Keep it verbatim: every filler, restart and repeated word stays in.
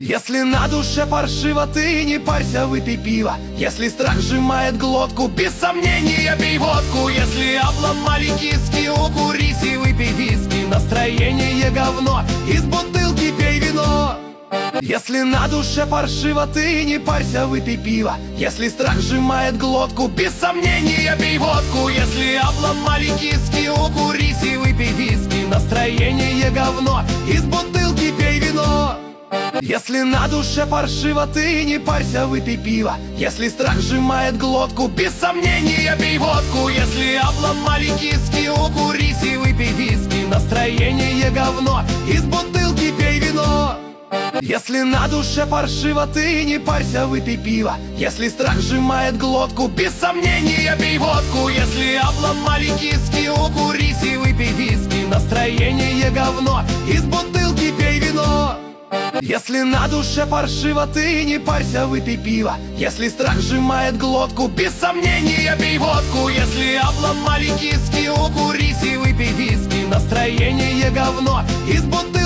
Если на душе паршиво, ты не парься, выпей пиво. Если страх сжимает глотку, без сомнения пей водку. Если обломали киски, укурись и выпей виски. Настроение говно, из бутылки пей вино. Если на душе паршиво, ты не парься, выпей пиво. Если страх сжимает глотку, без сомнения пей водку. Если обломали киски, укурись и выпей виски. Настроение говно, из бутылки пей вино. Если на душе паршиво, ты не парься, выпей пиво. Если страх сжимает глотку, без сомнения пей водку. Если обломали киски, укурись и выпей виски. Настроение говно, из бутылки пей вино. Если на душе паршиво, ты не парься, выпей пиво. Если страх сжимает глотку, без сомнения пей водку. Если обломали киски, укурись и выпей виски. Настроение говно, из бутылки пей вино. Если на душе паршиво, ты не парься, выпей пиво. Если страх сжимает глотку, без сомнения пей водку. Если обломали киски, укурись и выпей виски. Настроение говно, из бутылки